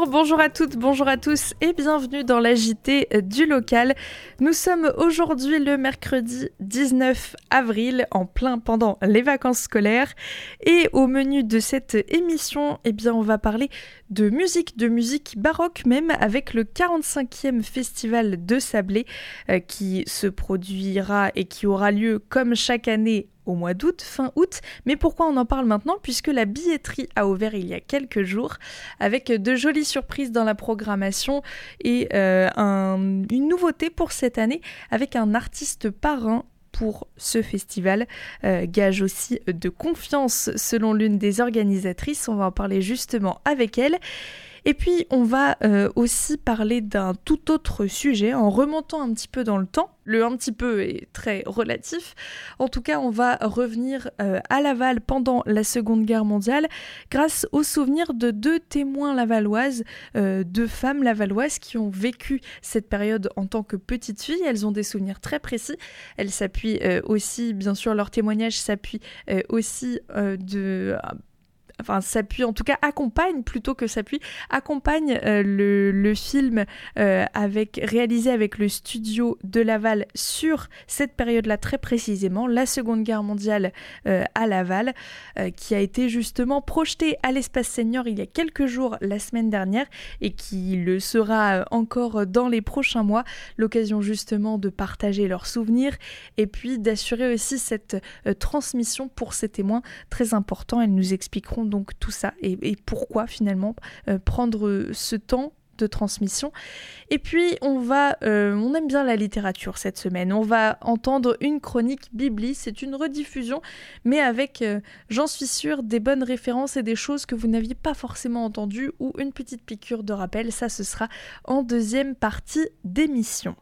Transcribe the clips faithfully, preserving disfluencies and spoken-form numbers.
bonjour à toutes, bonjour à tous et bienvenue dans l'A J T du local. Nous sommes aujourd'hui le mercredi dix-neuf avril, en plein pendant les vacances scolaires. Et au menu de cette émission, eh bien, on va parler de musique, de musique baroque même, avec le quarante-cinquième Festival de Sablé euh, qui se produira et qui aura lieu comme chaque année au mois d'août, fin août. Mais pourquoi on en parle maintenant? Puisque la billetterie a ouvert il y a quelques jours avec de jolies surprises dans la programmation et euh, un, une nouveauté pour cette année avec un artiste parrain pour ce festival, euh, gage aussi de confiance selon l'une des organisatrices. On va en parler justement avec elle. Et puis, on va euh, aussi parler d'un tout autre sujet en remontant un petit peu dans le temps. Le un petit peu est très relatif. En tout cas, on va revenir euh, à Laval pendant la Seconde Guerre mondiale grâce aux souvenirs de deux témoins lavalloises, euh, deux femmes lavalloises qui ont vécu cette période en tant que petites filles. Elles ont des souvenirs très précis. Elles s'appuient euh, aussi, bien sûr, leur témoignage s'appuie euh, aussi euh, de... enfin s'appuie, en tout cas accompagne plutôt que s'appuie, accompagne euh, le, le film euh, avec, réalisé avec le studio de Laval sur cette période-là très précisément, la Seconde Guerre mondiale euh, à Laval, euh, qui a été justement projeté à l'Espace Senior il y a quelques jours, la semaine dernière, et qui le sera encore dans les prochains mois, l'occasion justement de partager leurs souvenirs et puis d'assurer aussi cette euh, transmission pour ces témoins très important. Elles nous expliqueront donc tout ça et, et pourquoi finalement euh, prendre ce temps de transmission. Et puis on va, euh, on aime bien la littérature cette semaine, on va entendre une chronique Bibli, c'est une rediffusion mais avec, euh, j'en suis sûre, des bonnes références et des choses que vous n'aviez pas forcément entendues ou une petite piqûre de rappel. Ça, ce sera en deuxième partie d'émission.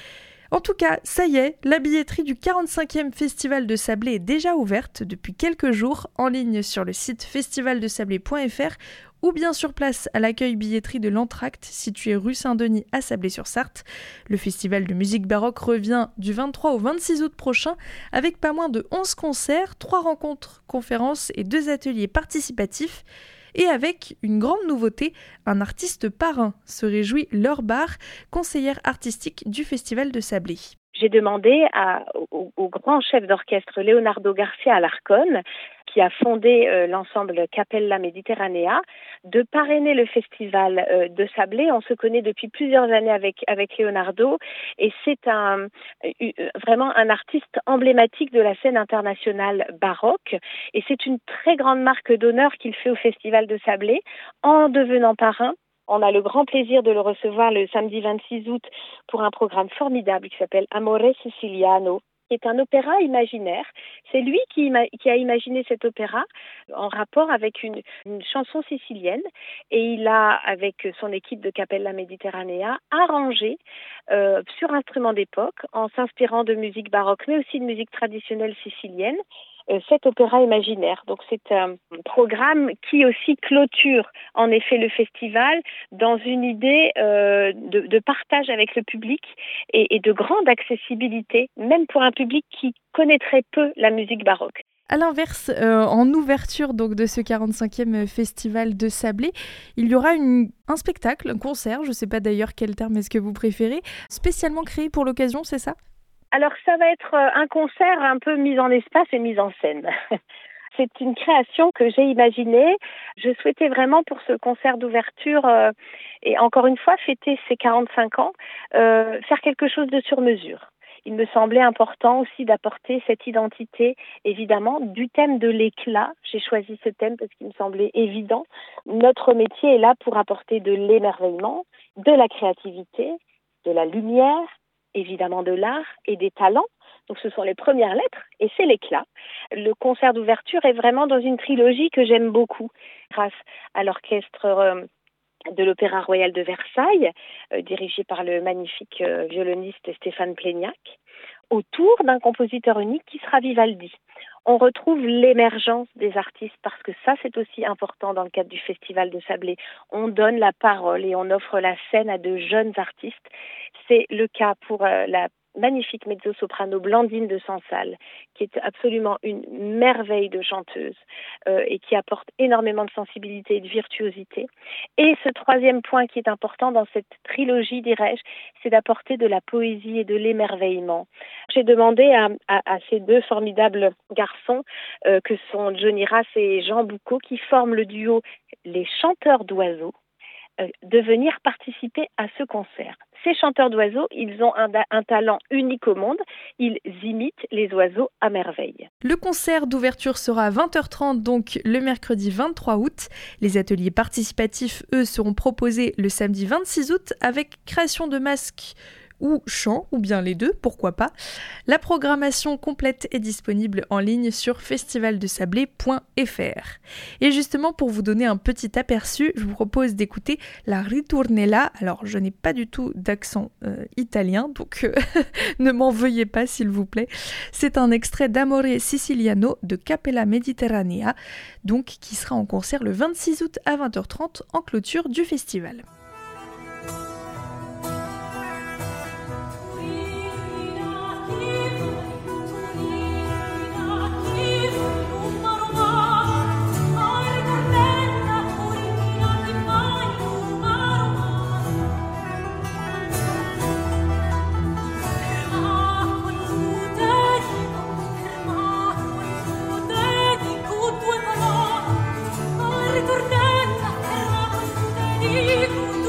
En tout cas, ça y est, la billetterie du quarante-cinquième Festival de Sablé est déjà ouverte depuis quelques jours en ligne sur le site festival de sablé point f r ou bien sur place à l'accueil billetterie de l'Entracte situé rue Saint-Denis à Sablé-sur-Sarthe. Le festival de musique baroque revient du vingt-trois au vingt-six août prochain avec pas moins de onze concerts, trois rencontres, conférences et deux ateliers participatifs. Et avec une grande nouveauté, un artiste parrain, se réjouit Laure Barre, conseillère artistique du Festival de Sablé. J'ai demandé à, au, au grand chef d'orchestre Leonardo Garcia Alarcón, qui a fondé euh, l'ensemble Capella Mediterranea, de parrainer le festival euh, de Sablé. On se connaît depuis plusieurs années avec avec Leonardo et c'est un euh, vraiment un artiste emblématique de la scène internationale baroque et c'est une très grande marque d'honneur qu'il fait au festival de Sablé en devenant parrain. On a le grand plaisir de le recevoir le samedi vingt-six août pour un programme formidable qui s'appelle Amore Siciliano, qui est un opéra imaginaire. C'est lui qui, ima- qui a imaginé cet opéra en rapport avec une, une chanson sicilienne et il a, avec son équipe de Capella Mediterranea, arrangé euh, sur instrument d'époque en s'inspirant de musique baroque mais aussi de musique traditionnelle sicilienne, Euh, cet opéra imaginaire. Donc c'est un programme qui aussi clôture en effet le festival dans une idée euh, de, de partage avec le public et, et de grande accessibilité, même pour un public qui connaîtrait peu la musique baroque. À l'inverse, euh, en ouverture donc de ce quarante-cinquième Festival de Sablé, il y aura une, un spectacle, un concert, je ne sais pas d'ailleurs quel terme est-ce que vous préférez, spécialement créé pour l'occasion, c'est ça ? Alors ça va être un concert un peu mis en espace et mis en scène. C'est une création que j'ai imaginée. Je souhaitais vraiment pour ce concert d'ouverture, euh, et encore une fois fêter ses quarante-cinq ans, euh, faire quelque chose de sur mesure. Il me semblait important aussi d'apporter cette identité, évidemment, du thème de l'éclat. J'ai choisi ce thème parce qu'il me semblait évident. Notre métier est là pour apporter de l'émerveillement, de la créativité, de la lumière, évidemment de l'art et des talents. Donc ce sont les premières lettres et c'est l'éclat. Le concert d'ouverture est vraiment dans une trilogie que j'aime beaucoup grâce à l'orchestre euh, de l'Opéra Royal de Versailles, euh, dirigé par le magnifique euh, violoniste Stéphane Pléniac, autour d'un compositeur unique qui sera Vivaldi. On retrouve l'émergence des artistes parce que ça, c'est aussi important dans le cadre du Festival de Sablé. On donne la parole et on offre la scène à de jeunes artistes. C'est le cas pour euh, la magnifique mezzo-soprano Blandine de Sansal, qui est absolument une merveille de chanteuse euh, et qui apporte énormément de sensibilité et de virtuosité. Et ce troisième point qui est important dans cette trilogie, dirais-je, c'est d'apporter de la poésie et de l'émerveillement. J'ai demandé à, à, à ces deux formidables garçons, euh, que sont Johnny Rass et Jean Boucaud, qui forment le duo Les Chanteurs d'Oiseaux, euh, de venir participer à ce concert. Ces chanteurs d'oiseaux, ils ont un, un talent unique au monde. Ils imitent les oiseaux à merveille. Le concert d'ouverture sera à vingt heures trente, donc le mercredi vingt-trois août. Les ateliers participatifs, eux, seront proposés le samedi vingt-six août avec création de masques ou chant, ou bien les deux, pourquoi pas. La programmation complète est disponible en ligne sur festival de sablé point f r. Et justement, pour vous donner un petit aperçu, je vous propose d'écouter la Ritornella. Alors, je n'ai pas du tout d'accent euh, italien, donc euh, ne m'en veuillez pas, s'il vous plaît. C'est un extrait d'Amore Siciliano de Cappella Mediterranea, donc qui sera en concert le vingt-six août à vingt heures trente en clôture du festival. Ritornella,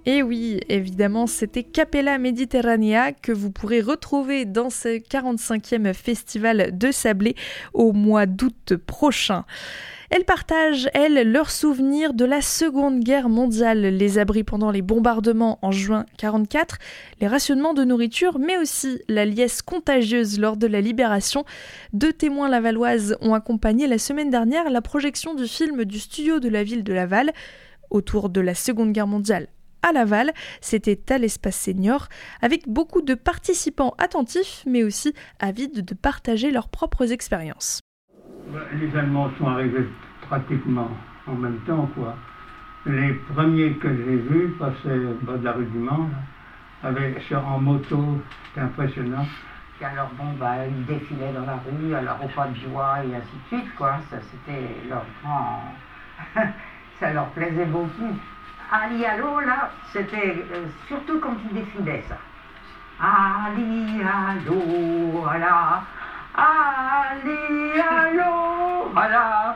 Et oui, évidemment, c'était Capella Mediterranea que vous pourrez retrouver dans ce quarante-cinquième festival de Sablé au mois d'août prochain. Elles partagent, elles, leurs souvenirs de la Seconde Guerre mondiale, les abris pendant les bombardements en juin quarante-quatre, les rationnements de nourriture, mais aussi la liesse contagieuse lors de la libération. Deux témoins lavalloises ont accompagné la semaine dernière la projection du film du studio de la ville de Laval autour de la Seconde Guerre mondiale. À Laval, c'était à l'espace senior, avec beaucoup de participants attentifs, mais aussi avides de partager leurs propres expériences. Les Allemands sont arrivés pratiquement en même temps, quoi. Les premiers que j'ai vus passer au bas de la rue du Mans, là, avec, sur, en moto, c'était impressionnant. Et alors bon, bah, ils défilaient dans la rue, alors au pas de joie et ainsi de suite, quoi. Ça, c'était leur grand... ça leur plaisait beaucoup. Ali Allo, là, c'était euh, surtout quand ils défilaient, ça. Ali Allo, voilà. Ali Allo, voilà.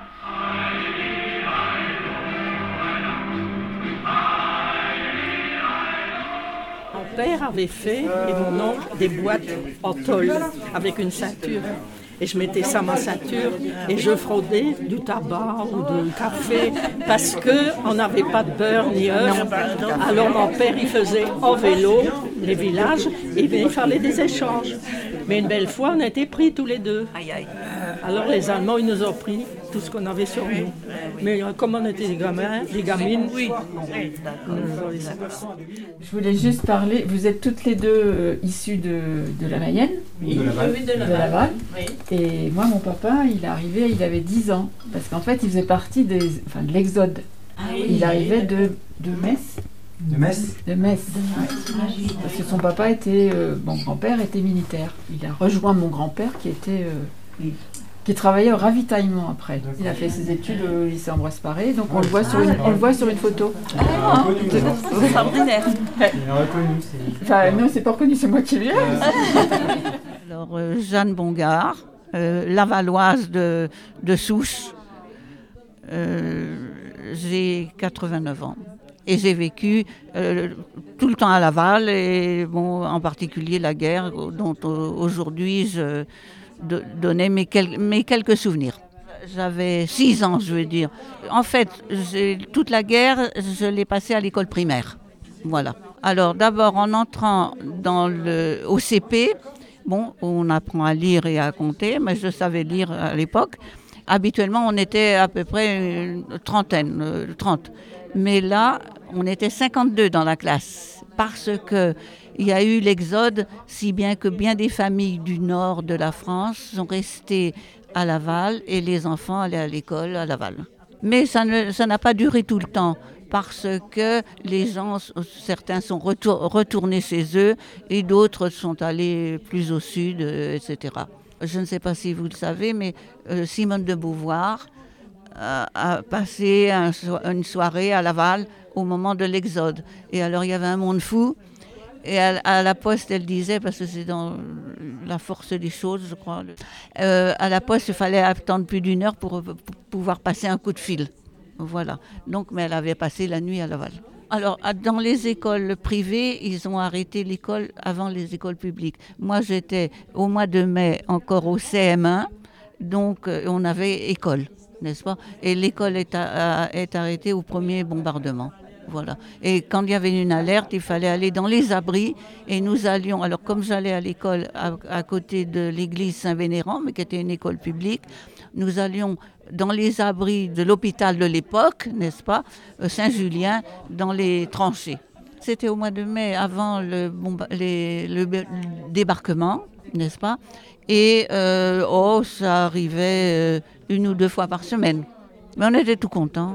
Mon père avait fait, et mon oncle, des boîtes en tôle avec une ceinture. Et je mettais ça à ma ceinture et je fraudais du tabac ou du café parce qu'on n'avait pas de beurre ni œufs. Alors mon père, il faisait en vélo les villages et bien, il fallait des échanges. Mais une belle fois, on a été pris tous les deux. Alors les Allemands, ils nous ont pris tout ce qu'on avait sur nous. Mais euh, comme on était des gamins, des gamines, oui. Je voulais juste parler, vous êtes toutes les deux euh, issues de, de la Mayenne, Oui, de Laval. de Laval. Oui. Et moi, mon papa, il est arrivé, il avait dix ans, parce qu'en fait, il faisait partie des, enfin, de l'Exode. Ah, oui. Il arrivait de, de Metz. De Metz De Metz. Parce que son papa était, euh, mon grand-père était militaire. Il a rejoint mon grand-père qui était... Euh, qui travaillait au ravitaillement après. D'accord. Il a fait ses études au lycée Ambroise Paré, donc on, le voit sur une, on le voit sur une photo. Ah, C'est extraordinaire. Il est reconnu. C'est... Enfin, non, c'est pas reconnu, c'est moi qui viens. Alors, euh, Jeanne Bongard, euh, lavalloise de, de souche. Euh, j'ai quatre-vingt-neuf ans. Et j'ai vécu euh, tout le temps à Laval, et bon, en particulier la guerre, dont euh, aujourd'hui je de, donnais mes, quel, mes quelques souvenirs. J'avais six ans, je veux dire. En fait, j'ai, toute la guerre, je l'ai passée à l'école primaire. Voilà. Alors d'abord, en entrant dans le, au C P, bon, on apprend à lire et à compter, mais je savais lire à l'époque. Habituellement, on était à peu près une trentaine, euh, trente. Mais là, on était cinquante-deux dans la classe, parce que il y a eu l'exode, si bien que bien des familles du nord de la France sont restées à Laval et les enfants allaient à l'école à Laval. Mais ça, ne, ça n'a pas duré tout le temps, parce que les gens, certains sont retour, retournés chez eux et d'autres sont allés plus au sud, euh, et cetera. Je ne sais pas si vous le savez, mais euh, Simone de Beauvoir a, a passé un, une soirée à Laval au moment de l'exode. Et alors il y avait un monde fou. Et à, à la poste, elle disait, parce que c'est dans la force des choses, je crois, euh, à la poste, il fallait attendre plus d'une heure pour, pour pouvoir passer un coup de fil. Voilà. Donc, mais elle avait passé la nuit à Laval. Alors, dans les écoles privées, ils ont arrêté l'école avant les écoles publiques. Moi, j'étais au mois de mai encore au C M un, donc euh, on avait école, n'est-ce pas? Et l'école est, à, est arrêtée au premier bombardement. Voilà. Et quand il y avait une alerte, il fallait aller dans les abris et nous allions, alors comme j'allais à l'école à, à côté de l'église Saint-Vénérand, mais qui était une école publique, nous allions dans les abris de l'hôpital de l'époque, n'est-ce pas, Saint-Julien, dans les tranchées. C'était au mois de mai, avant le, bomba- les, le, le débarquement, n'est-ce pas? Et euh, oh, ça arrivait euh, une ou deux fois par semaine. Mais on était tout contents.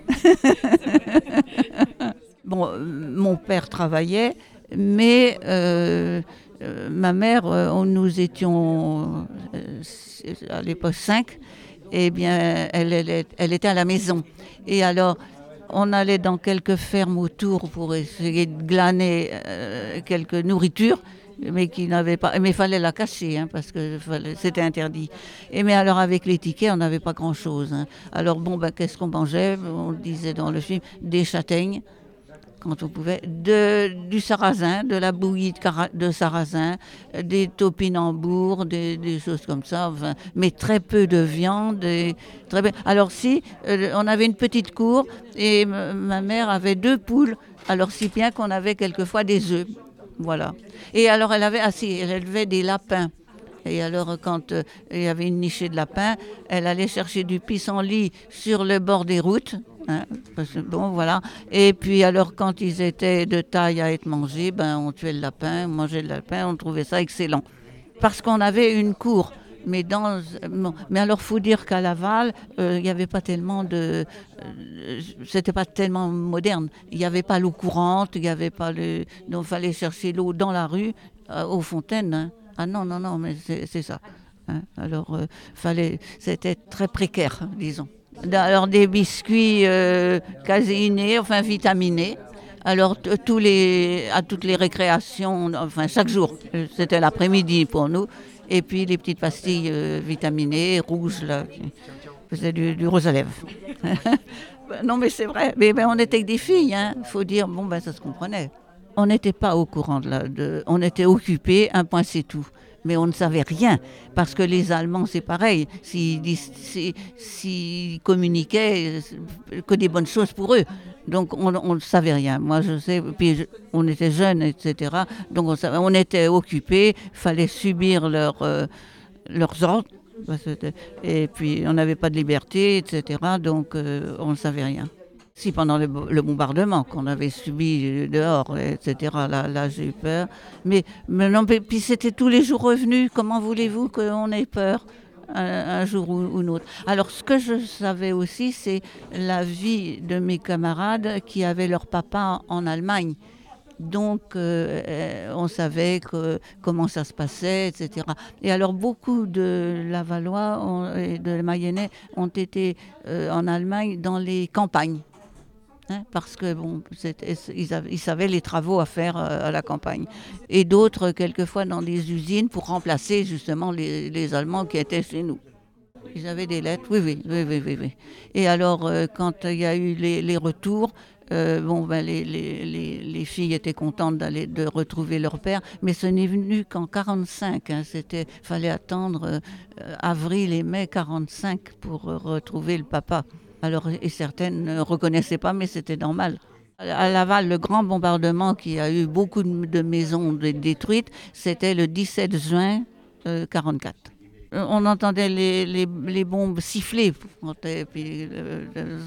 Bon, euh, mon père travaillait, mais euh, euh, ma mère, euh, nous étions euh, à l'époque cinq, et bien elle, elle, elle était à la maison. Et alors, on allait dans quelques fermes autour pour essayer de glaner euh, quelques nourritures, mais qui n'avait pas, mais il fallait la cacher, hein, parce que fallait, c'était interdit. Et mais alors avec les tickets, on n'avait pas grand-chose. Hein. Alors bon, ben qu'est-ce qu'on mangeait? On disait dans le film des châtaignes quand on pouvait, de, du sarrasin, de la bouillie de, cara, de sarrasin, des topinambours, des, des choses comme ça, enfin, mais très peu de viande. Et, très peu. Alors si, euh, on avait une petite cour et m- ma mère avait deux poules, alors si bien qu'on avait quelquefois des œufs, voilà. Et alors elle avait, ah si, elle élevait des lapins. Et alors, quand euh, il y avait une nichée de lapins, elle allait chercher du pissenlit sur le bord des routes. Hein, parce que, bon, voilà. Et puis, alors, quand ils étaient de taille à être mangés, ben, on tuait le lapin, on mangeait le lapin, on trouvait ça excellent. Parce qu'on avait une cour. Mais, dans, bon, mais alors, il faut dire qu'à Laval, euh, il n'y avait pas tellement de... Euh, c'était pas tellement moderne. Il n'y avait pas l'eau courante, il n'y avait pas le... Donc, il fallait chercher l'eau dans la rue, euh, aux fontaines, hein. Ah non, non, non, mais c'est, c'est ça. Hein. Alors, euh, fallait, c'était très précaire, disons. Alors, des biscuits euh, caséinés, enfin vitaminés. Alors, t- tous les, à toutes les récréations, enfin chaque jour, c'était l'après-midi pour nous. Et puis, les petites pastilles euh, vitaminées, rouges, là, qui faisaient du, du rose à lèvres. Non, mais c'est vrai. Mais ben, on était que des filles, hein. Faut dire, bon, ben, ça se comprenait. On n'était pas au courant de la... De, on était occupés, un point c'est tout. Mais on ne savait rien, parce que les Allemands, c'est pareil. S'ils, s'ils, s'ils communiquaient, que des bonnes choses pour eux. Donc on ne savait rien. Moi, je sais, puis je, on était jeunes, et cetera. Donc on, savait, on était occupés, il fallait subir leur, euh, leurs ordres. Et puis on n'avait pas de liberté, et cetera. Donc euh, on ne savait rien. Si pendant le, le bombardement qu'on avait subi dehors, et cetera, là, là j'ai eu peur. Mais, mais non, mais, puis c'était tous les jours revenus. Comment voulez-vous qu'on ait peur un, un jour ou, ou un autre? Alors ce que je savais aussi, c'est la vie de mes camarades qui avaient leur papa en Allemagne. Donc euh, on savait que, comment ça se passait, et cetera. Et alors beaucoup de Lavallois ont, et de Mayennais ont été euh, en Allemagne dans les campagnes. Hein, parce que bon, ils, avaient, ils savaient les travaux à faire euh, à la campagne. Et d'autres, quelquefois, dans des usines pour remplacer justement les, les Allemands qui étaient chez nous. Ils avaient des lettres, oui, oui, oui, oui, oui. oui. Et alors, euh, quand il y a eu les, les retours, euh, bon, ben, les, les, les, les filles étaient contentes d'aller, de retrouver leur père, mais ce n'est venu qu'en quarante-cinq. Hein, c'était, fallait attendre euh, avril et mai quarante-cinq pour euh, retrouver le papa. Alors, et certaines ne reconnaissaient pas, mais c'était normal. À Laval, le grand bombardement qui a eu beaucoup de maisons détruites, c'était le dix-sept juin euh, quarante-quatre. On entendait les, les, les bombes siffler. Et puis, euh,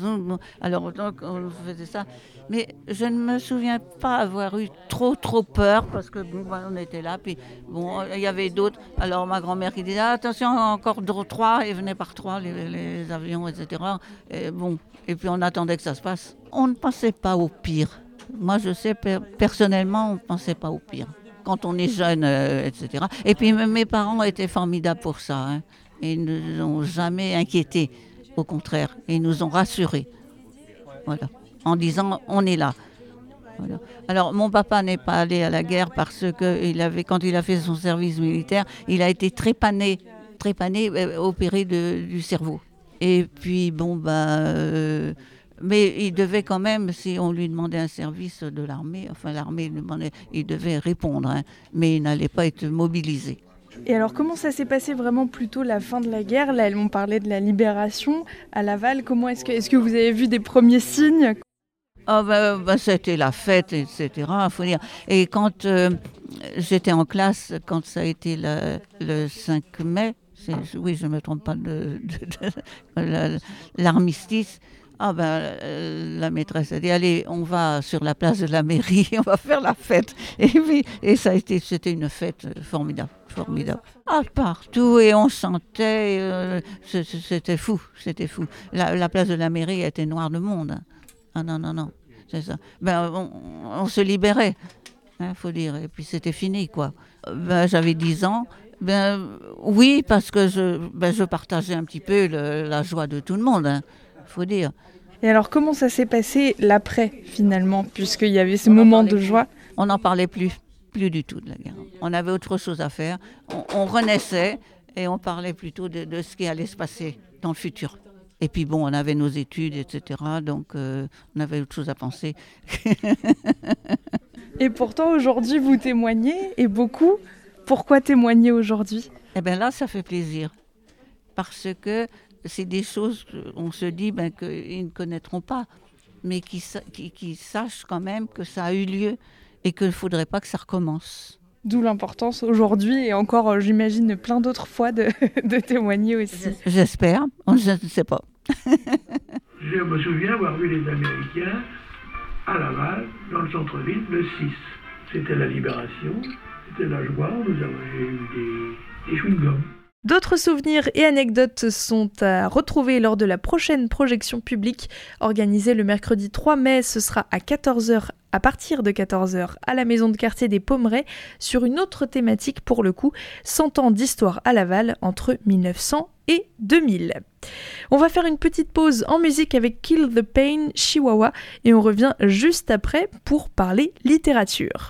alors, donc, on faisait ça. Mais je ne me souviens pas avoir eu trop, trop peur, parce que bon, on était là, puis bon, il y avait d'autres. Alors, ma grand-mère qui disait, ah, attention, encore deux, trois, et venaient par trois, les, les avions, et cetera. Et bon, et puis on attendait que ça se passe. On ne pensait pas au pire. Moi, je sais, per- personnellement, on ne pensait pas au pire. Quand on est jeune, euh, et cetera. Et puis mes parents étaient formidables pour ça. Hein. Ils ne nous ont jamais inquiétés. Au contraire, ils nous ont rassurés. Voilà. En disant, on est là. Voilà. Alors, mon papa n'est pas allé à la guerre parce que il avait, quand il a fait son service militaire, il a été trépané, trépané, euh, opéré de, du cerveau. Et puis, bon, bah... Euh, mais il devait quand même, si on lui demandait un service de l'armée, enfin l'armée lui demandait, il devait répondre, hein, mais il n'allait pas être mobilisé. Et alors comment ça s'est passé vraiment plutôt la fin de la guerre? Là, elles m'ont parlé de la libération à Laval. Comment est-ce que, est-ce que vous avez vu des premiers signes? Oh ben, ben, c'était la fête, et cetera. Faut dire. Et quand euh, j'étais en classe, quand ça a été la, le cinq mai, c'est, oui, je ne me trompe pas de, de, de, de l'armistice. Ah ben, euh, la maîtresse a dit, allez, on va sur la place de la mairie, on va faire la fête. Et puis, et ça a été, c'était une fête formidable, formidable. Ah, partout, et on chantait, euh, c'était fou, c'était fou. La, la place de la mairie était noire de monde. Ah non, non, non, c'est ça. Ben, on, on se libérait, hein, faut dire, et puis c'était fini, quoi. Ben, j'avais dix ans. Ben, oui, parce que je, ben, je partageais un petit peu le, la joie de tout le monde, hein, faut dire. Et alors, comment ça s'est passé l'après, finalement, puisqu'il y avait ce moment de joie? On n'en parlait plus, plus du tout de la guerre. On avait autre chose à faire. On, on renaissait et on parlait plutôt de, de ce qui allait se passer dans le futur. Et puis bon, on avait nos études, et cetera. Donc euh, on avait autre chose à penser. Et pourtant, aujourd'hui, vous témoignez, et beaucoup. Pourquoi témoigner aujourd'hui ? Eh bien là, ça fait plaisir. Parce que c'est des choses qu'on se dit ben, qu'ils ne connaîtront pas, mais qu'ils, qu'ils, qu'ils sachent quand même que ça a eu lieu et qu'il ne faudrait pas que ça recommence. D'où l'importance aujourd'hui, et encore, j'imagine, plein d'autres fois de, de témoigner aussi. J'espère, je ne sais pas. Je me souviens avoir vu les Américains à Laval, dans le centre-ville, le six. C'était la libération, c'était la joie, nous avons eu des, des chewing-gums. D'autres souvenirs et anecdotes sont à retrouver lors de la prochaine projection publique organisée le mercredi trois mai. Ce sera à quatorze heures, à partir de quatorze heures, à la maison de quartier des Pommerets, sur une autre thématique pour le coup, cent ans d'histoire à Laval entre mille neuf cents et deux mille. On va faire une petite pause en musique avec Kill the Pain, Chihuahua, et on revient juste après pour parler littérature.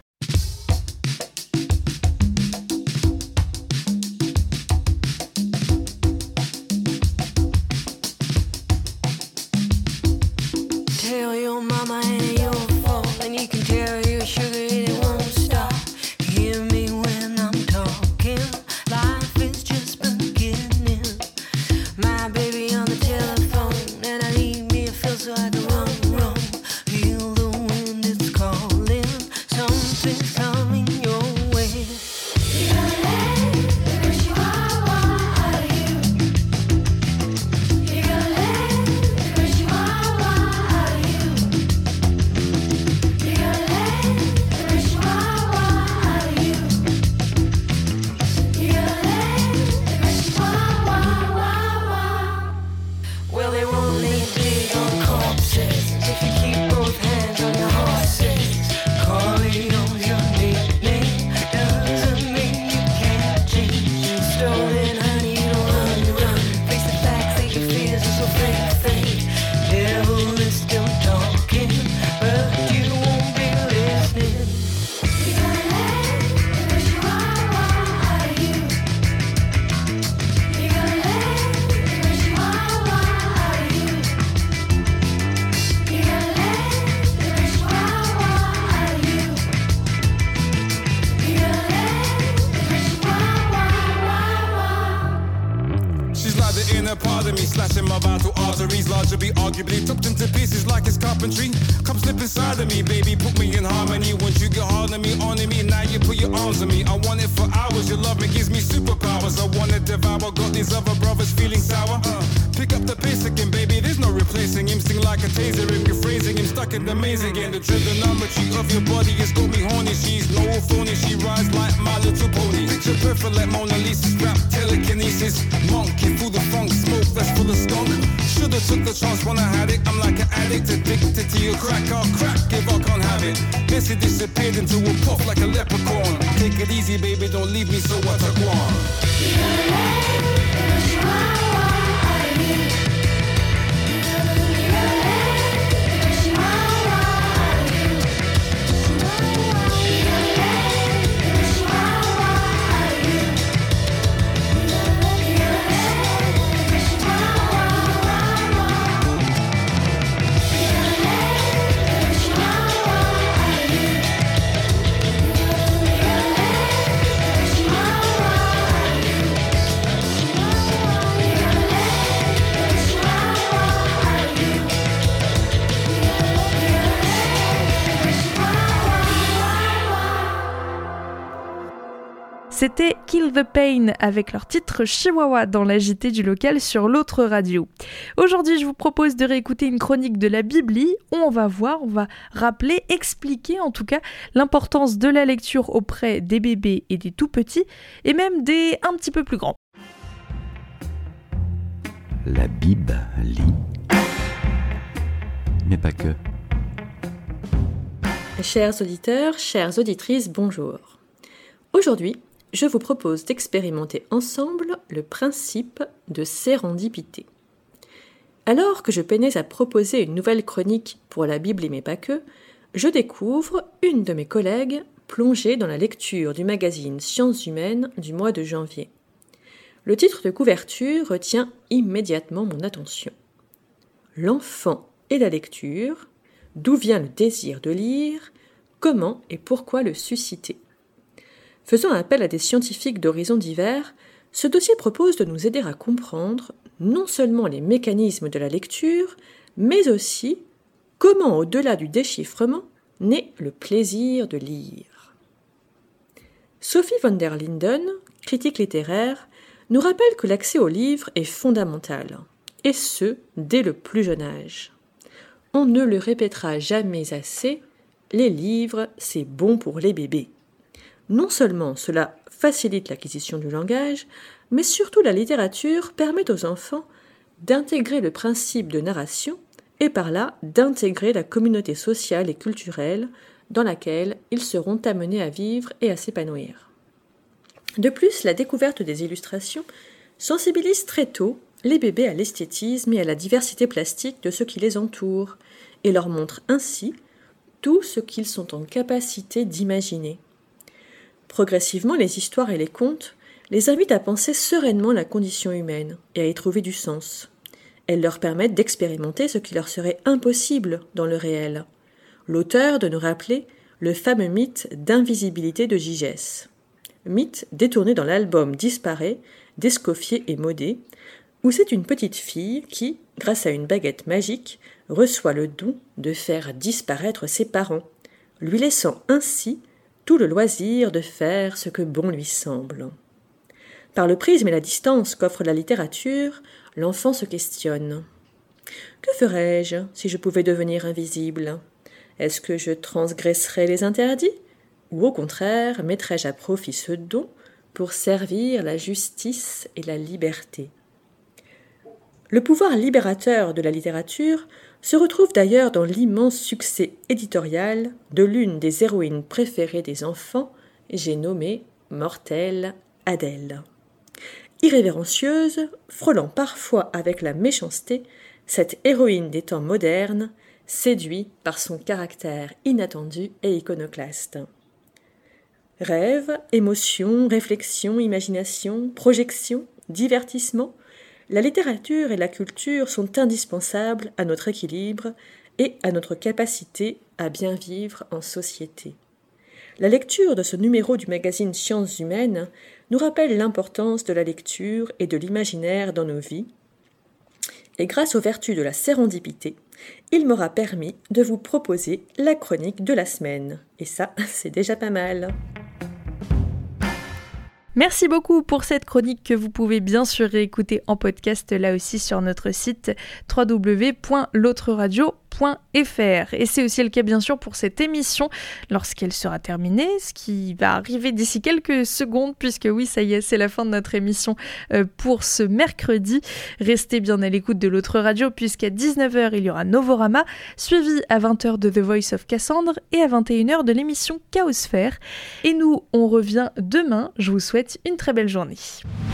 Tell your mama it ain't your fault, and you can tell your sugar it won't stop. Hear me when I'm talking, life is just beginning. My baby on the telephone, and I need me a feel so I can run, run. Feel the wind, it's calling, something's coming your way. You're gonna let the chihuahua out of you. You're gonna let the chihuahua out of you. You're gonna let the chihuahua out of you. You're gonna let the chihuahua. Well, they won't lay big on corpses if you keep both hands on your horses. Calling on your nickname doesn't mean you can't change. Stolen honey, don't run, run. Face the facts that your fears are so fake, fake. Devil is still talking, but you won't be listening. You're gonna let the chihuahua out of you. You're gonna let the chihuahua out of you. You're gonna let the chihuahua out of you. You're gonna let the chihuahua. She's like the inner part of me, slashing my vital arteries. Larger be arguably chopped into pieces like it's carpentry. Come slip inside of me, baby, put me in harmony. Once you get hard on me, on me, now you put your arms on me. I want it for hours, your love me gives me superpowers. I wanna devour, got these other brothers feeling sour. uh, Pick up the pace again, baby, there's no replacing him. Sting like a taser, if you're phrasing him, stuck in the maze again. The trigonometry of your body has got me horny. She's no phony, she rides like my little pony. Picture perfect like Mona Lisa's rap, telekinesis. Monkey through the funk, smoke that's full of skunk. Should've took the chance when I had it. I'm like an addict, addicted to your crack. I'll crack if I can't have it. Guess it disappeared into a puff like a leprechaun. Take it easy, baby, don't leave me, so what I want. You're gonna let the chihuahua out of you. You're gonna let the chihuahua out of you. You're gonna let the chihuahua out of you. You're gonna let the chihuahua out of you. You're gonna let the chihuahua out of you. C'était Kill the Pain avec leur titre Chihuahua dans la J T du local sur l'autre radio. Aujourd'hui, je vous propose de réécouter une chronique de la Bibli où on va voir, on va rappeler, expliquer en tout cas l'importance de la lecture auprès des bébés et des tout petits et même des un petit peu plus grands. La Bible lit, mais pas que. Chers auditeurs, chères auditrices, bonjour. Aujourd'hui, je vous propose d'expérimenter ensemble le principe de sérendipité. Alors que je peinais à proposer une nouvelle chronique pour la Bible mais pas que, je découvre une de mes collègues plongée dans la lecture du magazine Sciences humaines du mois de janvier. Le titre de couverture retient immédiatement mon attention. l'enfant et la lecture, d'où vient le désir de lire, comment et pourquoi le susciter. Faisant appel à des scientifiques d'horizons divers, ce dossier propose de nous aider à comprendre non seulement les mécanismes de la lecture, mais aussi comment, au-delà du déchiffrement, naît le plaisir de lire. Sophie von der Linden, critique littéraire, nous rappelle que l'accès aux livres est fondamental, et ce, dès le plus jeune âge. On ne le répétera jamais assez, les livres, c'est bon pour les bébés. Non seulement cela facilite l'acquisition du langage, mais surtout la littérature permet aux enfants d'intégrer le principe de narration et par là d'intégrer la communauté sociale et culturelle dans laquelle ils seront amenés à vivre et à s'épanouir. De plus, la découverte des illustrations sensibilise très tôt les bébés à l'esthétisme et à la diversité plastique de ce qui les entoure et leur montre ainsi tout ce qu'ils sont en capacité d'imaginer. Progressivement, les histoires et les contes les invitent à penser sereinement la condition humaine et à y trouver du sens. Elles leur permettent d'expérimenter ce qui leur serait impossible dans le réel. L'auteur de nous rappeler le fameux mythe d'invisibilité de Gigès. Mythe détourné dans l'album Disparaît d'Escoffier et Maudet, où c'est une petite fille qui, grâce à une baguette magique, reçoit le don de faire disparaître ses parents, lui laissant ainsi tout le loisir de faire ce que bon lui semble. Par le prisme et la distance qu'offre la littérature, l'enfant se questionne. Que ferais-je si je pouvais devenir invisible ? Est-ce que je transgresserais les interdits ? Ou au contraire, mettrais-je à profit ce don pour servir la justice et la liberté ? Le pouvoir libérateur de la littérature se retrouve d'ailleurs dans l'immense succès éditorial de l'une des héroïnes préférées des enfants, j'ai nommé Mortelle Adèle. Irrévérencieuse, frôlant parfois avec la méchanceté, cette héroïne des temps modernes séduit par son caractère inattendu et iconoclaste. Rêve, émotion, réflexion, imagination, projection, divertissement, la littérature et la culture sont indispensables à notre équilibre et à notre capacité à bien vivre en société. La lecture de ce numéro du magazine Sciences humaines nous rappelle l'importance de la lecture et de l'imaginaire dans nos vies. Et grâce aux vertus de la sérendipité, il m'aura permis de vous proposer la chronique de la semaine. Et ça, c'est déjà pas mal. Merci beaucoup pour cette chronique que vous pouvez bien sûr réécouter en podcast là aussi sur notre site w w w point l'autre radio point f r. Et c'est aussi le cas bien sûr pour cette émission lorsqu'elle sera terminée, ce qui va arriver d'ici quelques secondes puisque oui, ça y est, c'est la fin de notre émission pour ce mercredi. Restez bien à l'écoute de l'autre radio puisqu'à dix-neuf heures il y aura Novorama, suivi à vingt heures de The Voice of Cassandre et à vingt et une heures de l'émission Chaosphère. Et nous, on revient demain. Je vous souhaite une très belle journée.